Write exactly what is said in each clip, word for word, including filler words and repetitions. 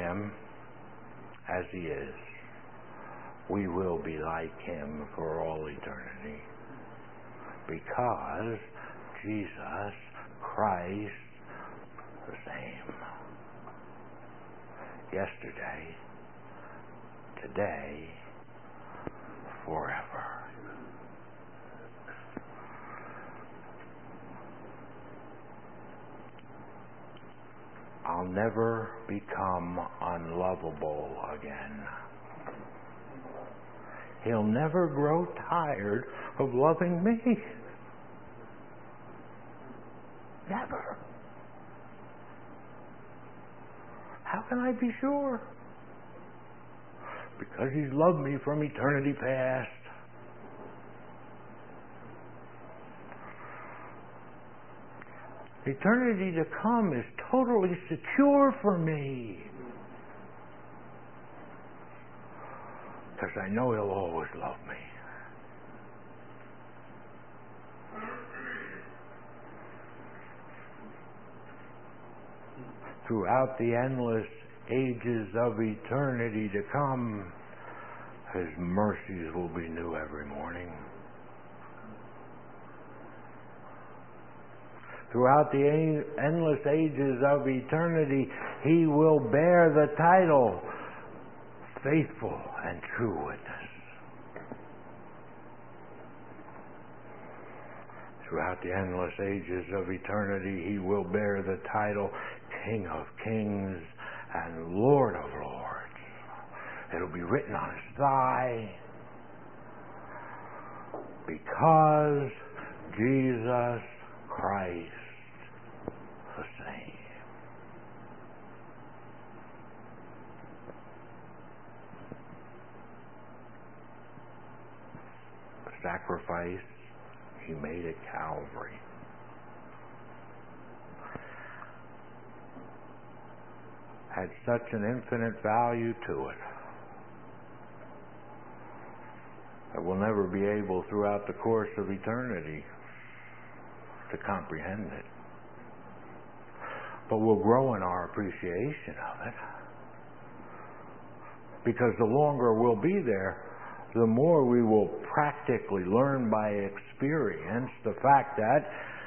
Him as He is, we will be like Him for all eternity. Because Jesus Christ the same. Yesterday, today, forever. I'll never become unlovable again. He'll never grow tired of loving me. Never. How can I be sure? Because He's loved me from eternity past. Eternity to come is totally secure for me. Because I know He'll always love me. Throughout the endless ages of eternity to come, His mercies will be new every morning. Throughout the endless ages of eternity, He will bear the title, Faithful and True Witness. Throughout the endless ages of eternity, He will bear the title, King of Kings and Lord of Lords. It'll be written on His thigh, because Jesus Christ the same. The sacrifice He made at Calvary had such an infinite value to it that we'll never be able throughout the course of eternity to comprehend it. But we'll grow in our appreciation of it. Because the longer we'll be there, the more we will practically learn by experience the fact that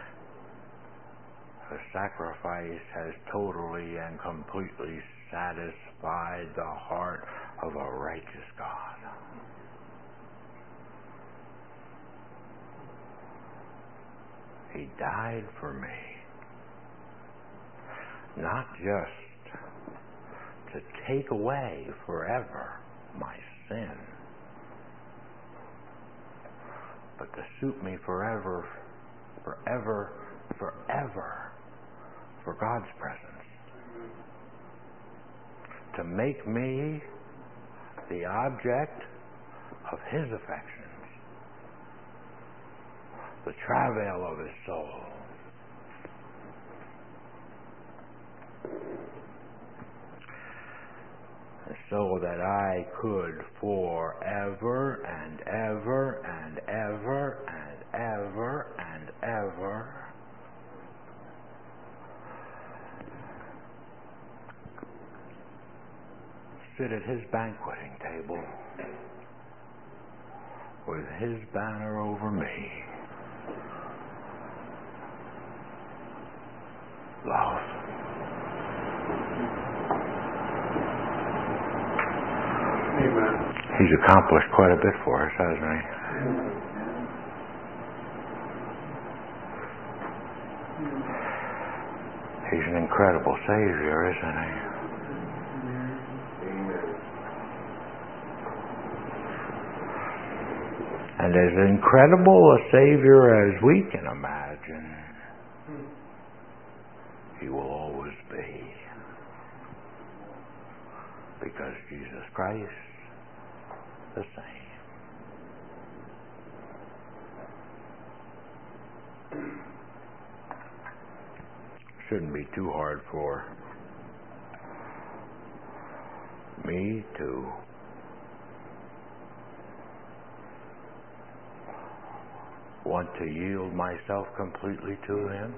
the sacrifice has totally and completely satisfied the heart of a righteous God. He died for me. Not just to take away forever my sin, but to suit me forever, forever, forever for God's presence. To make me the object of His affections, the travail of His soul. So that I could forever and ever and ever and ever and ever sit at His banqueting table with His banner over me. Love. Amen. He's accomplished quite a bit for us, hasn't He? He's an incredible Savior, isn't He? And as incredible a Savior as we can imagine, He will always be. Because Jesus Christ, the same. Shouldn't be too hard for me to want to yield myself completely to Him.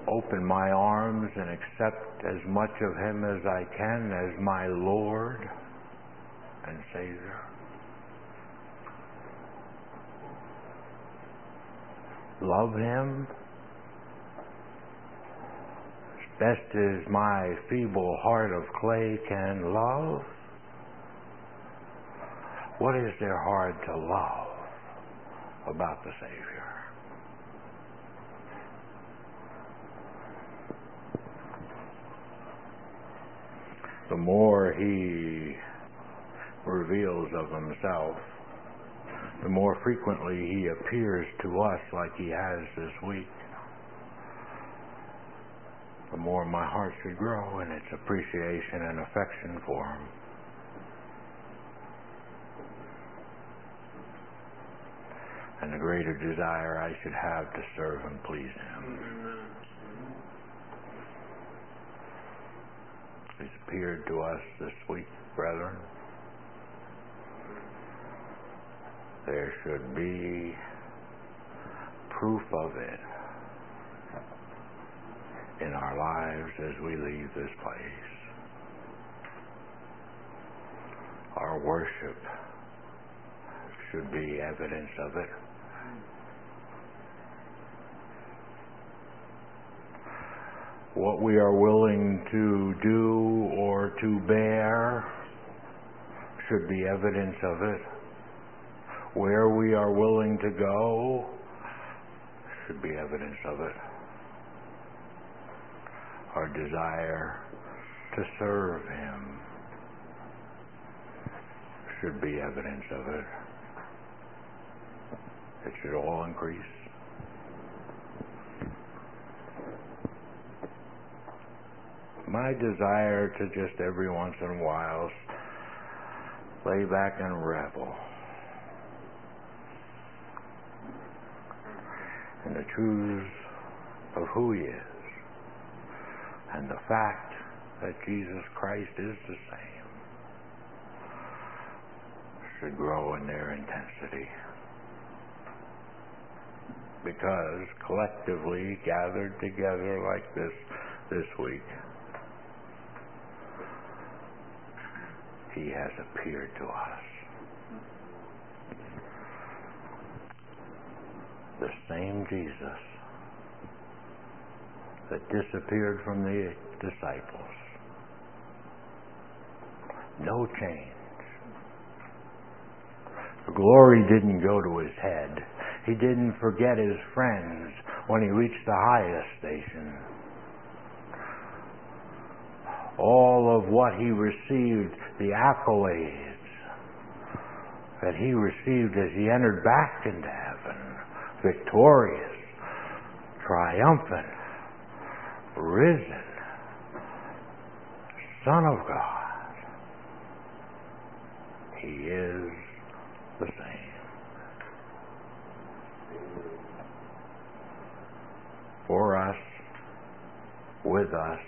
open my arms and accept as much of Him as I can as my Lord and Savior. Love Him as best as my feeble heart of clay can love. What is there hard to love about the Savior? The more He reveals of Himself, the more frequently He appears to us like He has this week, the more my heart should grow in its appreciation and affection for Him. And the greater desire I should have to serve and please Him. He's appeared to us this week, brethren. There should be proof of it in our lives as we leave this place. Our worship should be evidence of it. What we are willing to do or to bear should be evidence of it. Where we are willing to go should be evidence of it. Our desire to serve Him should be evidence of it. It should all increase. My desire to just every once in a while lay back and revel in the truths of who He is and the fact that Jesus Christ is the same should grow in their intensity. Because collectively gathered together like this this week, He has appeared to us. The same Jesus that disappeared from the disciples. No change. The glory didn't go to His head. He didn't forget His friends when He reached the highest station. All of what He received, the accolades that He received as He entered back into heaven, victorious, triumphant, risen, Son of God. He is the same. For us, with us,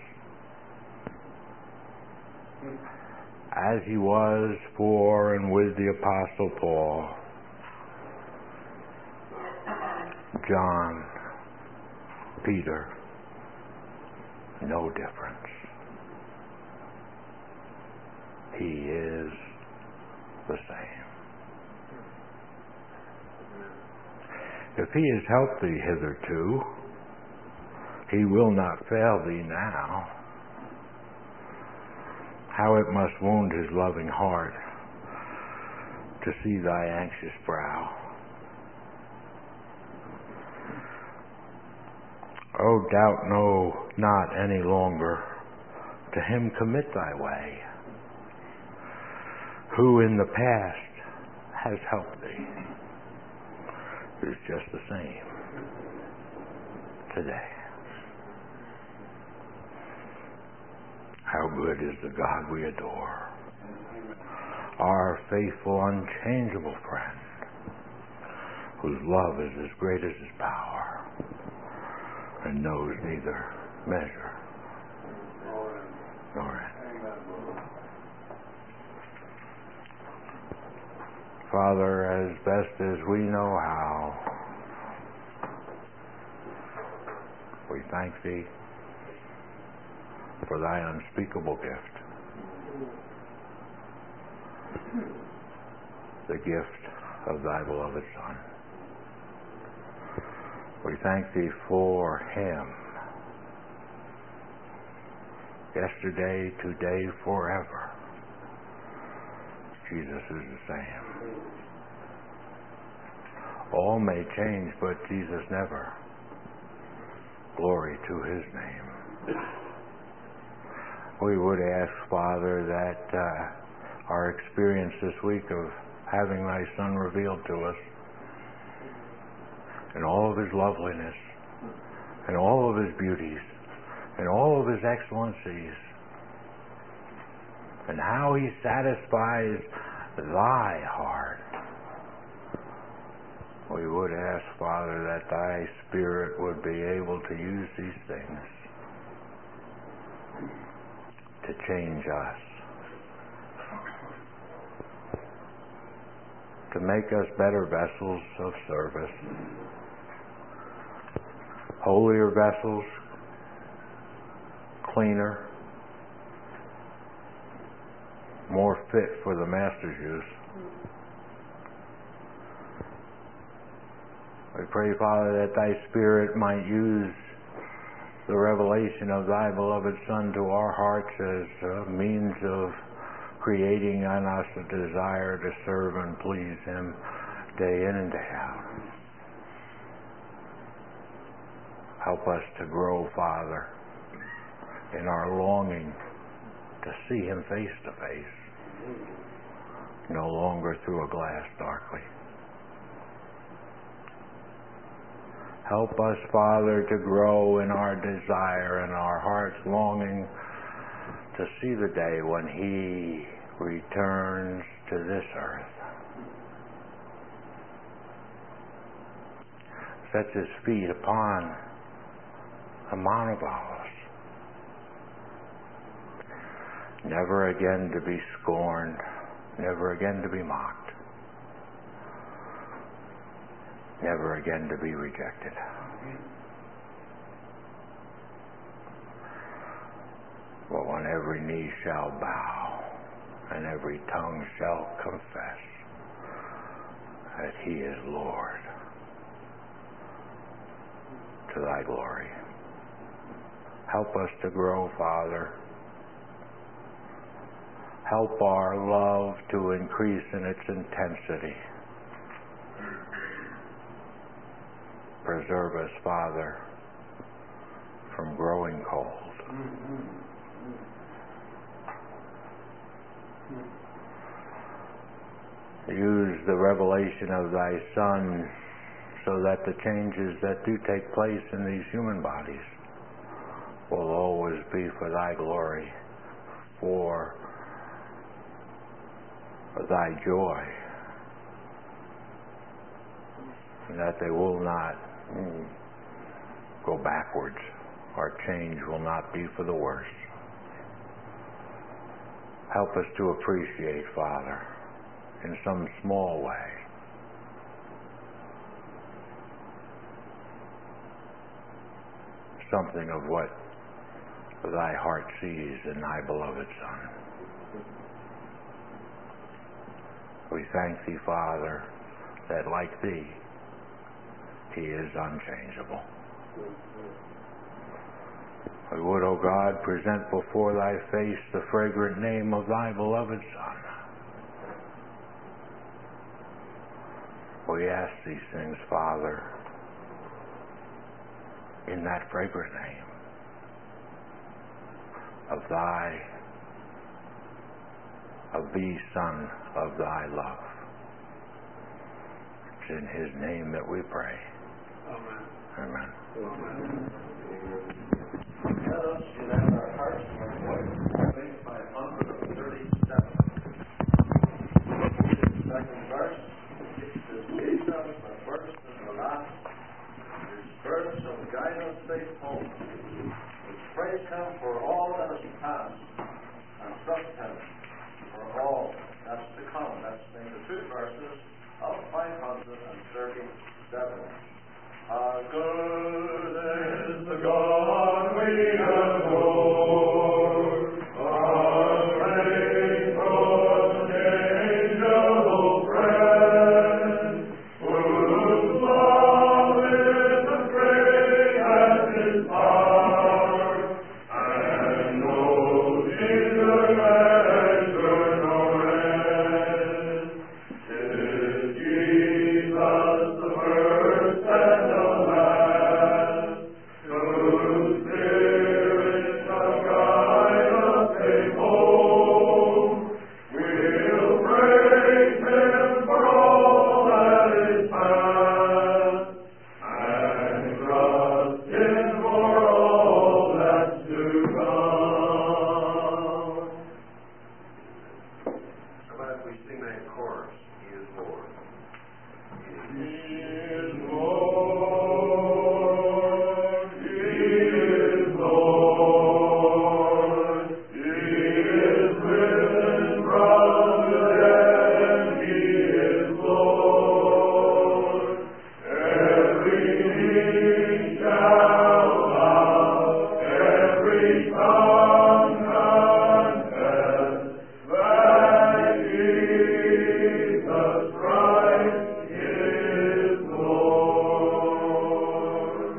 as He was for and with the Apostle Paul, John, Peter, no difference. He is the same. If He has helped thee hitherto, He will not fail thee now. How it must wound His loving heart to see thy anxious brow. Oh, doubt no not any longer. To Him commit thy way, who in the past has helped thee, is just the same today. How good is the God we adore, our faithful, unchangeable friend, whose love is as great as His power and knows neither measure nor end. Father, as best as we know how, We thank thee for thy unspeakable gift, the gift of thy beloved Son. We thank thee for him, yesterday, today, forever. Jesus is the same. All may change, but Jesus never. Glory to his name. We would ask, Father, that uh, our experience this week of having thy Son revealed to us in all of his loveliness, and all of his beauties, and all of his excellencies, and how he satisfies thy heart. We would ask, Father, that thy Spirit would be able to use these things to change us, to make us better vessels of service, holier vessels, cleaner, more fit for the Master's use. We pray, Father, that thy Spirit might use the revelation of thy beloved Son to our hearts as a means of creating in us a desire to serve and please him day in and day out. Help us to grow, Father, in our longing to see him face to face, no longer through a glass darkly. Help us, Father, to grow in our desire and our heart's longing to see the day when he returns to this earth. Sets his feet upon the Mount of Olives, never again to be scorned, never again to be mocked, never again to be rejected. But when every knee shall bow and every tongue shall confess that he is Lord, to thy glory. Help us to grow, Father. Help our love to increase in its intensity. Preserve us, Father, from growing cold. Use the revelation of thy Son so that the changes that do take place in these human bodies will always be for thy glory, for thy joy, and that they will not mm, go backwards. Our change will not be for the worse. Help us to appreciate, Father, in some small way, something of what thy heart sees in thy beloved Son. We thank thee, Father, that like thee, he is unchangeable. We would, O God, present before thy face the fragrant name of thy beloved Son. We ask these things, Father, in that fragrant name of thy, of the Son of thy love. It's in his name that we pray. Amen. Amen. Amen. Let us unite our hearts and our voice. Page five hundred thirty-seven. The second verse is Jesus, the first and the last. His birth shall guide us safe home. We praise him for all that is past, and trust him for all that's to come. That's in the two verses of five hundred thirty-seven. How good is the God we adore, our faithful changeable friend, whose love is as great as His power, and knows neither measure nor end. 'Tis Jesus the first and the last, whose Spirit shall guide us safe home. We'll praise Him for all that is past, and trust Him for all that's to come. How about if we sing that chorus, He is Lord? He is Lord, He is Lord, He is risen from the dead, He is Lord. Every knee shall bow, every tongue confess that Jesus Christ is Lord.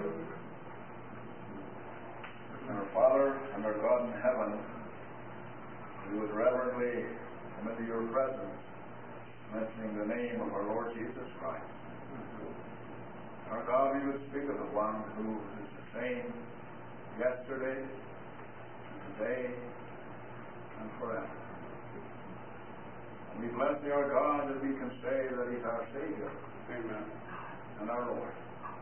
Our Father and our God in heaven, we would reverently come into your presence, mentioning the name of our Lord Jesus Christ. Our God, we would speak of the one who is the same yesterday, and today, and forever. And we bless thee, our God, that we can say that He's our Savior. Amen. And our Lord.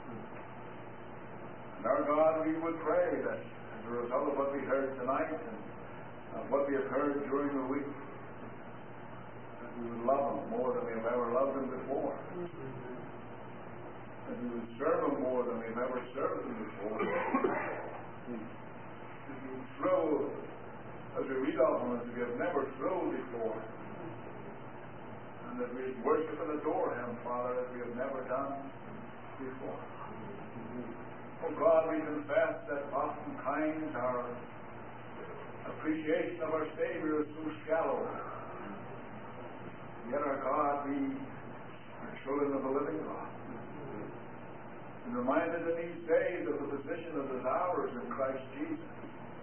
And our God, we would pray that as a result of what we heard tonight and of what we have heard during the week, that we would love Him more than we've ever loved Him before. That we would serve Him more than we've ever served Him before. That we would thrill as we read of Him as we have never thrilled before. And that we would worship and adore Him, Father, as we have never done before. Oh God, we confess that oftentimes our appreciation of our Savior is so shallow. Yet our God, we are children of the living God. And reminded in these days of the position that is ours in Christ Jesus.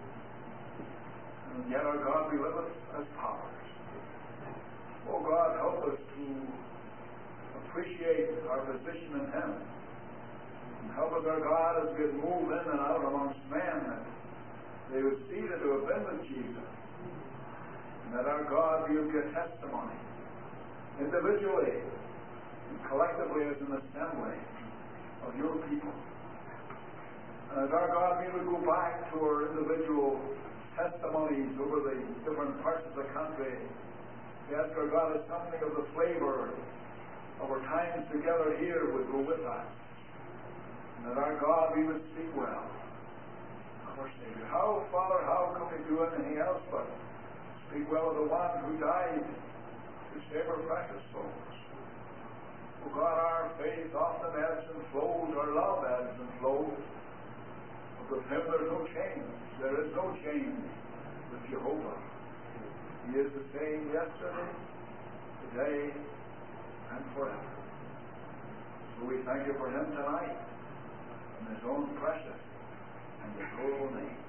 And yet our God, we live as powers. Oh God, help us to appreciate our position in Him. And help us, our God, as we move in and out amongst men, that they would see that to have been with Jesus. And that our God, we would be a testimony, individually and collectively as an assembly of your people. And as our God, we would go back to our individual testimonies over the different parts of the country. We ask our God that something of the flavor of our times together here would go with us. And that our God, we would speak well of our Savior. How, Father, how can we do anything else but speak well of the one who died to save our precious souls? Oh God, our faith often ebbs and flows, our love ebbs and flows. But with Him there's no change. There is no change with Jehovah. He is the same yesterday, today, and forever. So we thank you for Him tonight, in His own precious and His holy name.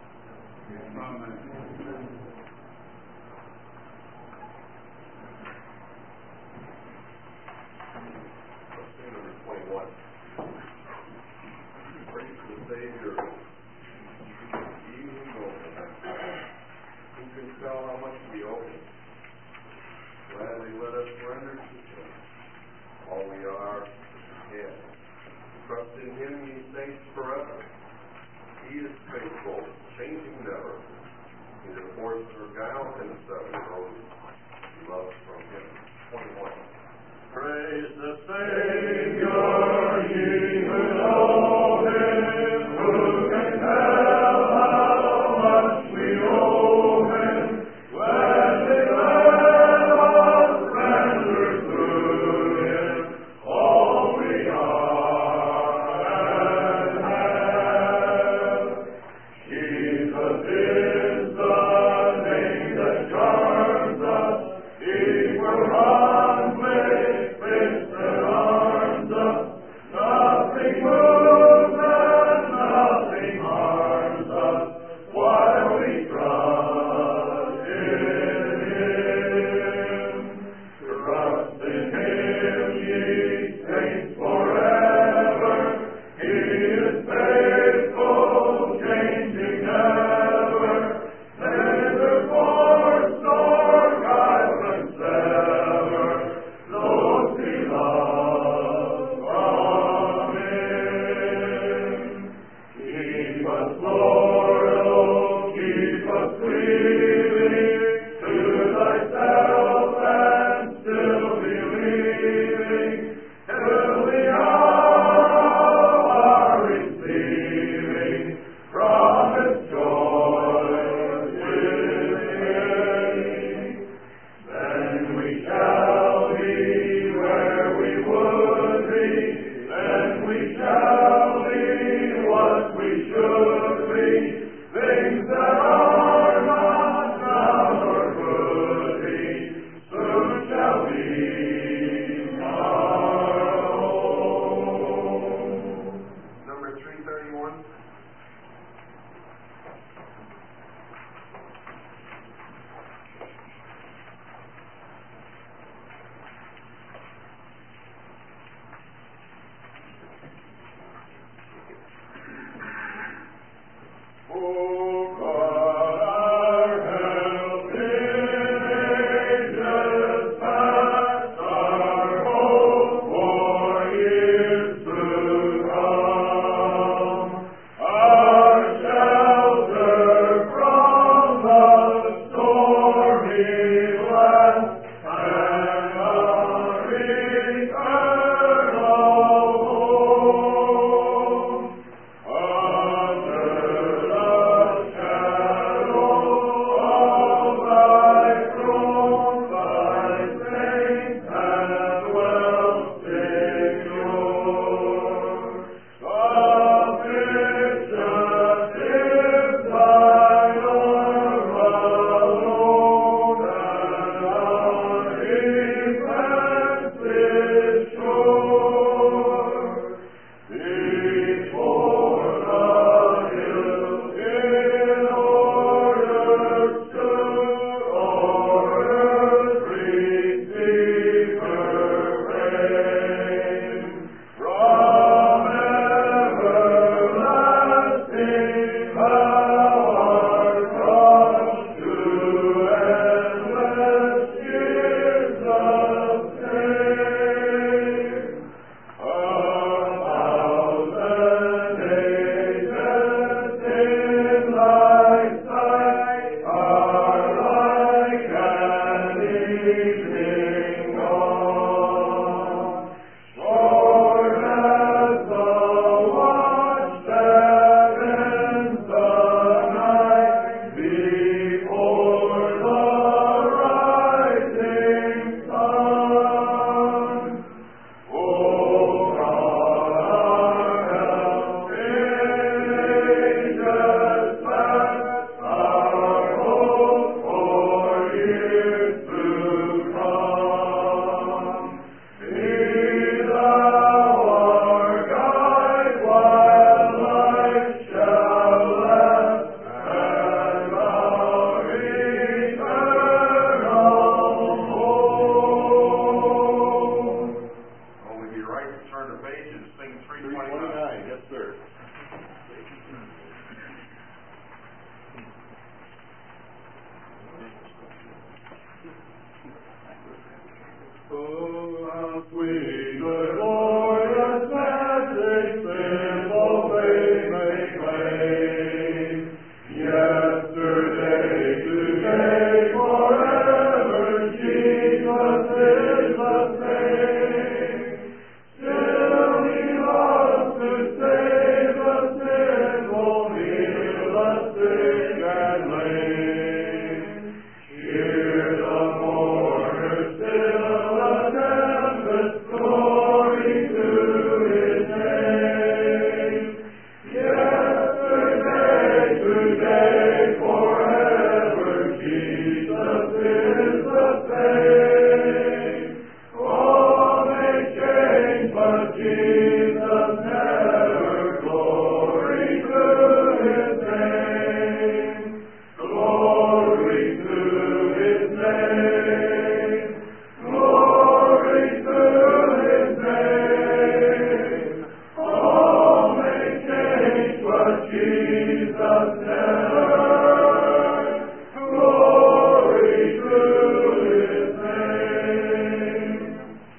Amen. Number twenty-one. Praise the Savior. He who knows Him. Who can tell how much we owe Him? Gladly let us surrender to Him. All we are is His. Trust in Him, ye saints, forever. He is faithful, changing never. Neither force nor guile can separate those love from Him. twenty-one. Praise the Savior, ye who know Him, who can tell how much we owe Him, when we let us render through Him all we are twenty-nine, yes, sir. Oh, how sweet the glorious message simple faith may claim. Yesterday, today, forever, Jesus is the same. Still He loves to save the sinful, heal the sick and lame. Cheer the mourner still, the tempest, glory to His name. Yesterday, today, forever, Jesus is the same. All may change, but Jesus never. Glory to His name. Glory to His name. Glory to His name. All may change, but Jesus never. Glory to His name.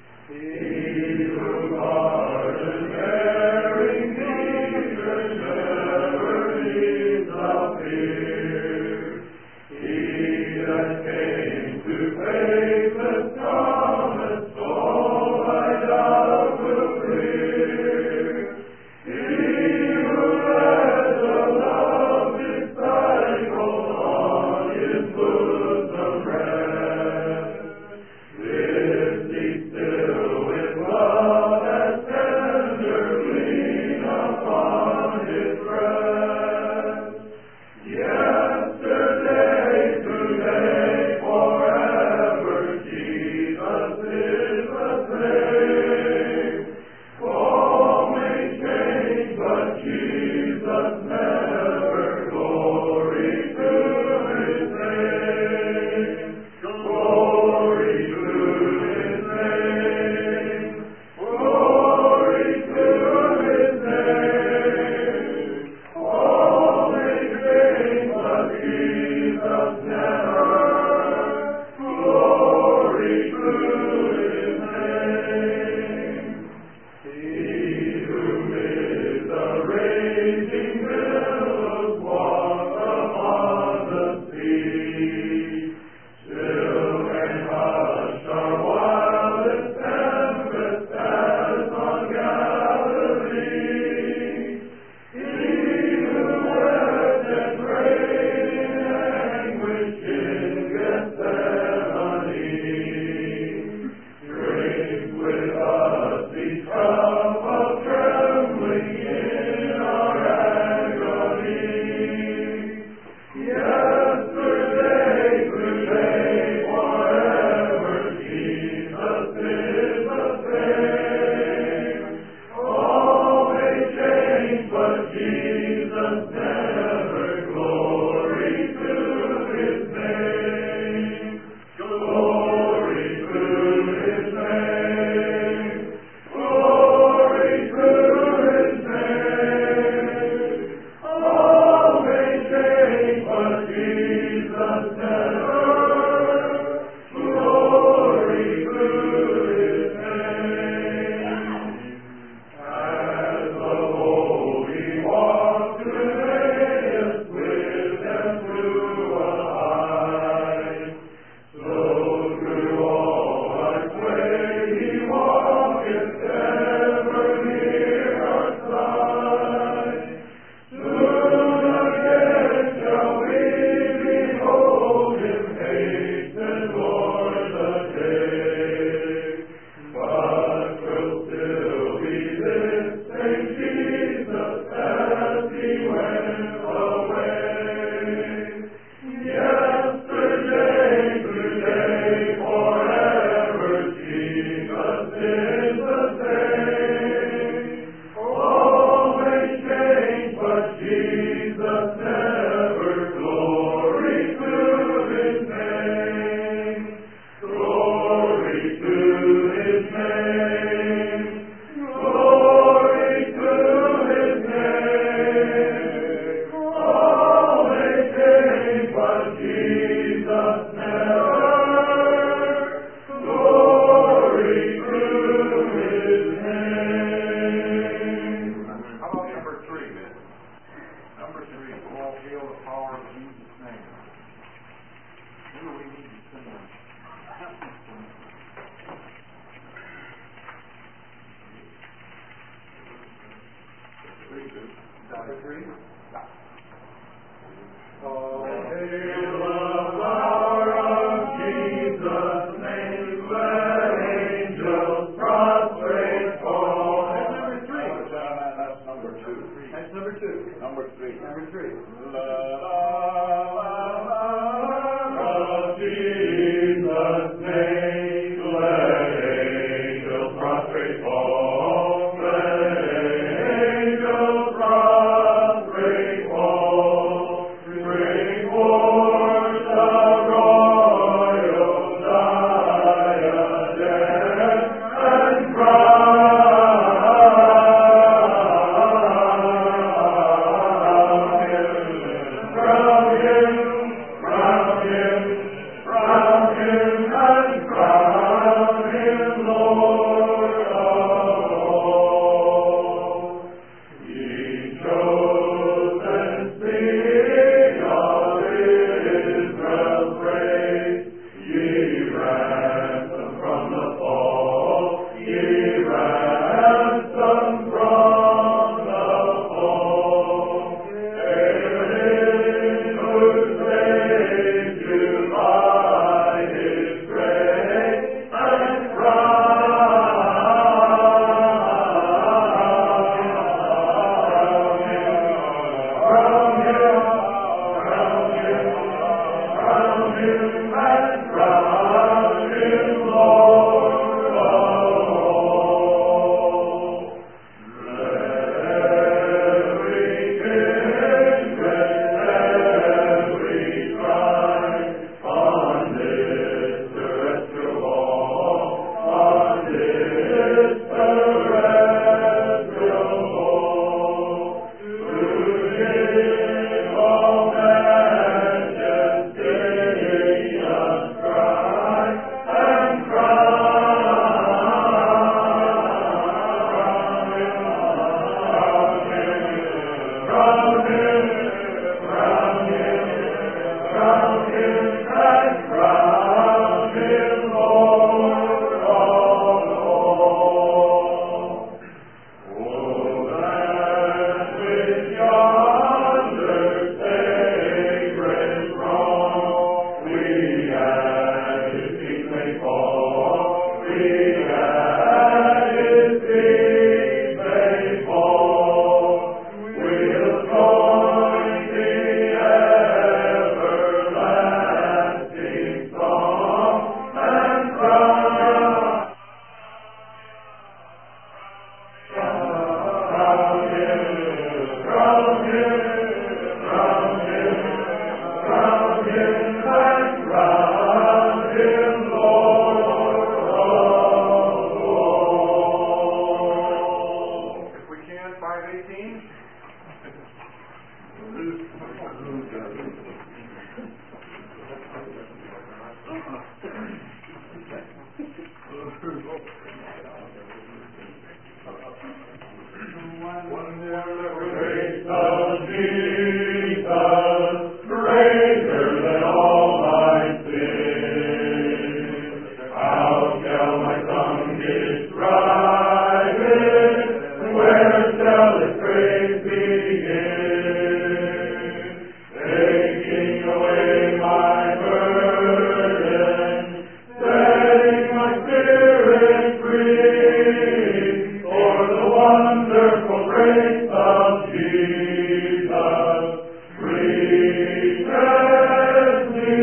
He who pardons erring Jesus never needs a fear. He that came to faithless promise, all thy doubt will clear. He who led the loved disciple on his bosom rest. Lives he still with love as tender, lean upon his breast. Yesterday, today, forever, Jesus is the same. All may change, but Jesus never. Glory to His name. Glory to His name. Glory to His name. All may change, but Jesus never. Glory to His name. He who mid the raging billows walks upon the sea, still and hushed our wildest tempest as on Galilee. He who wept and prayed in anguish in Gethsemane, drink with us each cup of trembling in our agony. Yesterday, today, forever, Jesus is the same. All may change, but Jesus never. Glory to His name. Glory to His name. Glory to His name. All may change, but Jesus never. Glory to His name. As the holy water all hail the power of Jesus' name. Maybe we need to send them. Number three. Oh, hail the power of Jesus' name, let angels prostrate fall. That's number three. That's number two. That's number two. Number three. Number three. La la la Of Jesus' name, let angels prostrate fall. Let angels prostrate fall. Bring forth the royal diadem and crown him, crown him, crown him, and crown him Lord of all. Ye chosen seed of Israel's race, ye ransom from the fall, ye ransom from the fall. In whose name you by His grace and crown him, crown him, crown him, and crown him Lord of all. Let every kindred, every tribe, on this terrestrial ball, on this terrestrial ball, to Him all majesty ascribe, and crown him, crown him, crown him, and crown him Lord of all. Oh, that with yonder sacred throng we at His feet may fall, we at His feet may fall. We'll join the everlasting song and crown, crown him, crown him, crown him, crown him, and crown him Lord of all. If we can, five eighteen. Grace of Jesus, greater than all my sins. How shall my tongue describe it? Where shall its praise begin? Taking away my burden, setting my spirit free, for the wonderful grace of Jesus reaches me.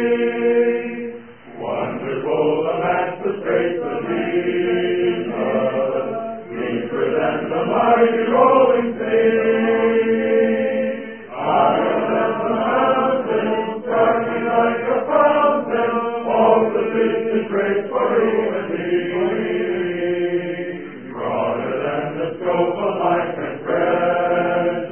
Wonderful the matchless grace of Jesus, deeper than the mighty rolling sea. Higher than the mountains, sparkling like a fountain, all sufficient grace for you and me. Broader than the scope of my transgression,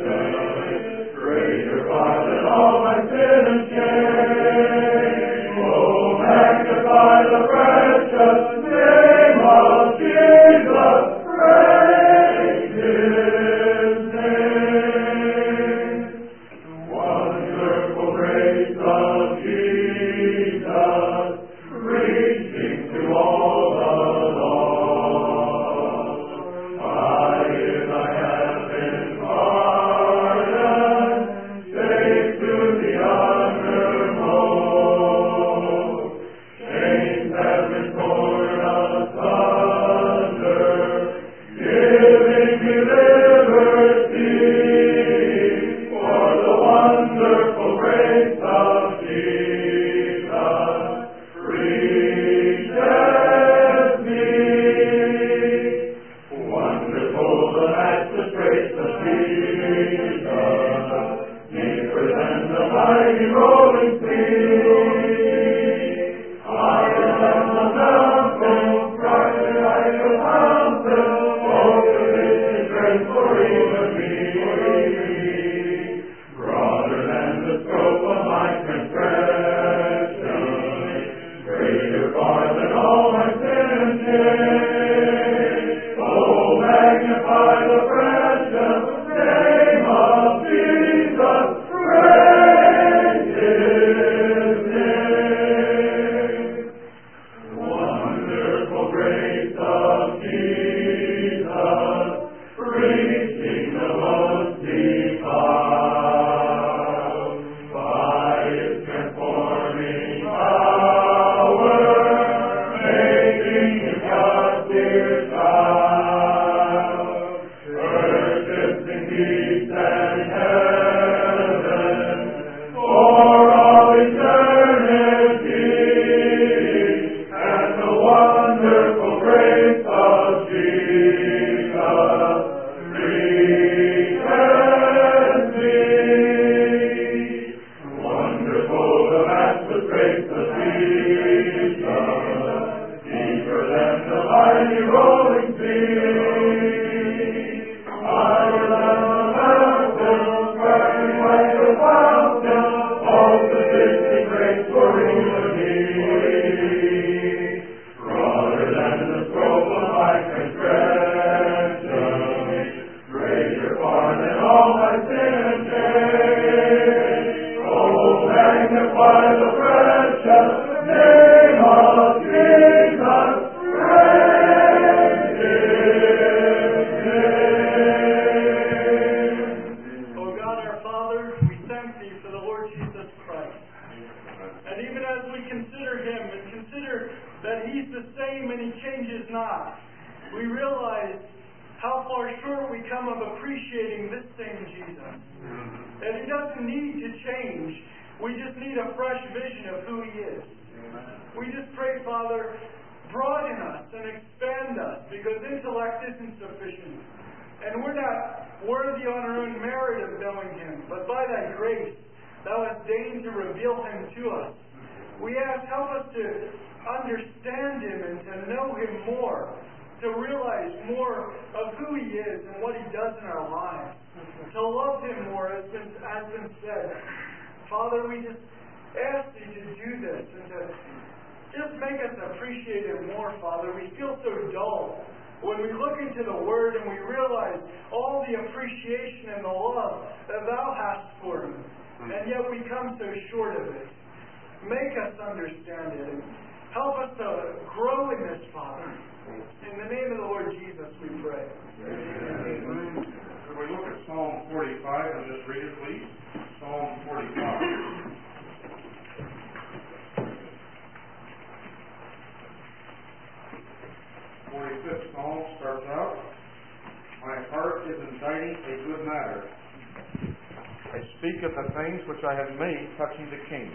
being this same Jesus. That He doesn't need to change. We just need a fresh vision of who He is. We just pray, Father, broaden us and expand us, because intellect isn't sufficient. And we're not worthy on our own merit of knowing Him, but by Thy grace, Thou hast deigned to reveal Him to us. We ask, help us to understand Him and to know Him more, to realize more of who He is and what He does in our lives, to love Him more, as been, as been said. Father, we just ask Thee to do this and to just make us appreciate Him more, Father. We feel so dull when we look into the Word and we realize all the appreciation and the love that Thou hast for Him, and yet we come so short of it. Make us understand it and help us to grow in this, Father. In the name of the Lord Jesus, we pray. Amen. Could we look at Psalm forty-five and just read it, please? Psalm forty-five. forty-fifth Psalm starts out, my heart is inditing a good matter. I speak of the things which I have made touching the king.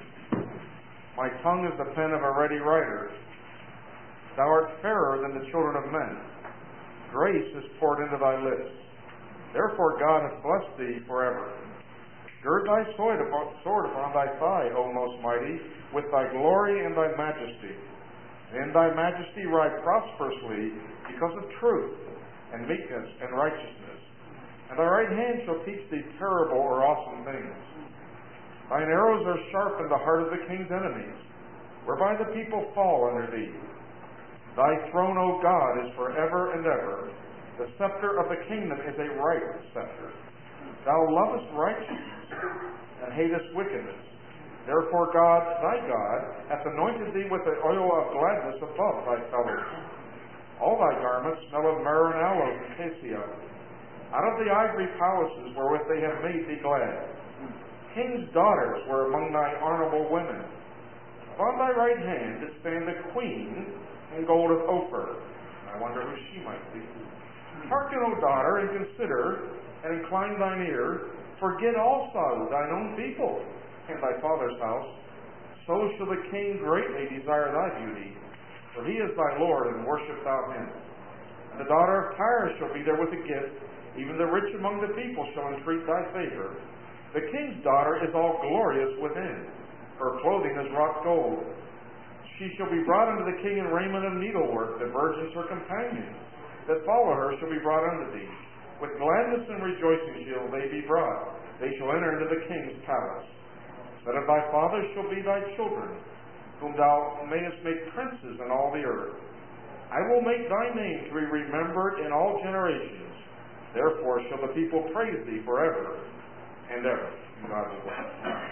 My tongue is the pen of a ready writer. Thou art fairer than the children of men. Grace is poured into thy lips. Therefore God hath blessed thee forever. Gird thy sword upon thy thigh, O most mighty, with thy glory and thy majesty. In thy majesty ride prosperously because of truth and meekness and righteousness. And thy right hand shall teach thee terrible or awesome things. Thine arrows are sharp in the heart of the king's enemies, whereby the people fall under thee. Thy throne, O God, is forever and ever. The scepter of the kingdom is a right scepter. Thou lovest righteousness and hatest wickedness. Therefore God, thy God, hath anointed thee with the oil of gladness above thy fellows. All thy garments smell of myrrh and aloes and cassia. Out of the ivory palaces wherewith they have made thee glad. King's daughters were among thy honorable women. Upon thy right hand did stand a queen in gold of Ophir. I wonder who she might be. Hearken, O daughter, and consider, and incline thine ear. Forget also thine own people and thy father's house. So shall the king greatly desire thy beauty, for he is thy Lord, and worship thou him. And the daughter of Tyre shall be there with a gift. Even the rich among the people shall entreat thy favor. The king's daughter is all glorious within. Her clothing is wrought gold. She shall be brought unto the king in raiment of needlework. The virgins her companions that follow her shall be brought unto thee. With gladness and rejoicing shall they be brought. They shall enter into the king's palace. That of thy fathers shall be thy children, whom thou mayest make princes in all the earth. I will make thy name to be remembered in all generations. Therefore shall the people praise thee forever and ever. God bless.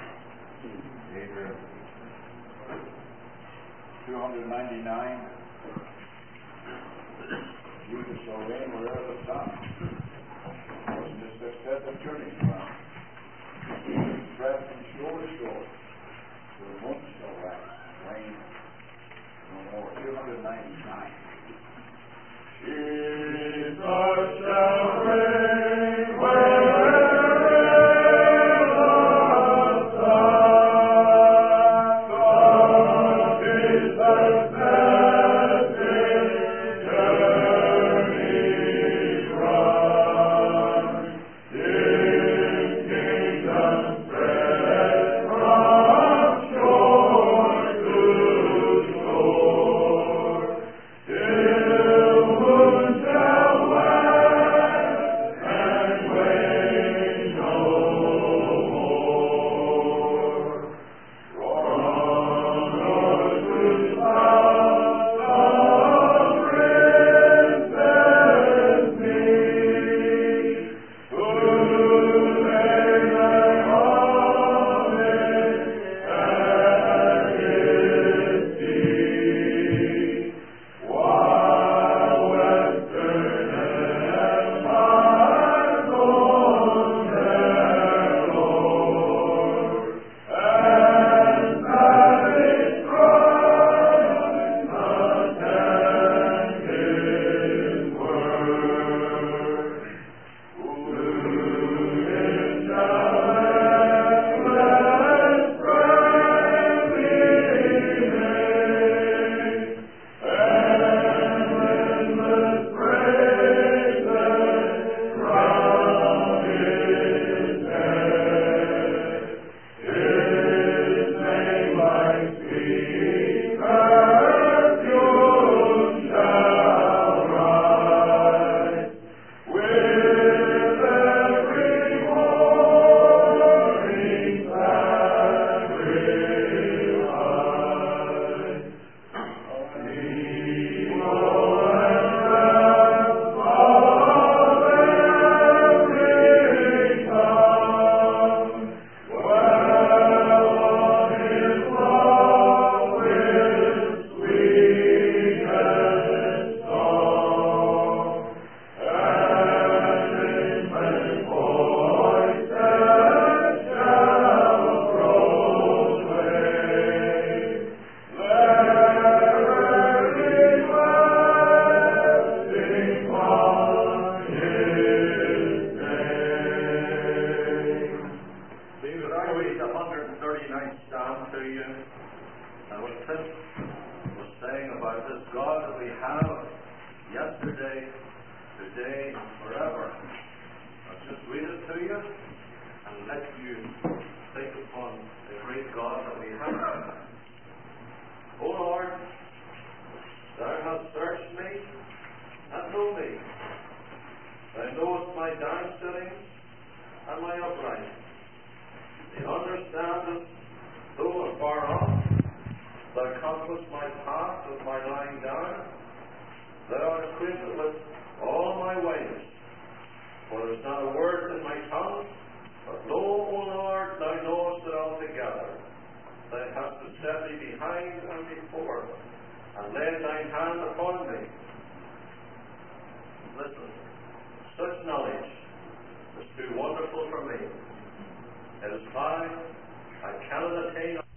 Amen. two ninety-nine. Jesus shall reign wherever the sun. Wasn't this that said the journey around? Spread from shore to shore. The moon shall wax, reign no more. two ninety-nine. Jesus shall reign wherever And what Clint was saying about this God that we have yesterday, today, and forever. I'll just read it to you and let you think upon the great God that we have. O Lord, Thou hast searched me and know me. Thou knowest my down sittings and my upright. Thou understandest though afar off. Thou compassest my path with my lying down. Thou art acquainted with all my ways. For there is not a word in my tongue, but lo, O Lord, Thou knowest it altogether. Thou hast set me behind and before, and laid Thine hand upon me. Listen, such knowledge is too wonderful for me. It is mine. I cannot attain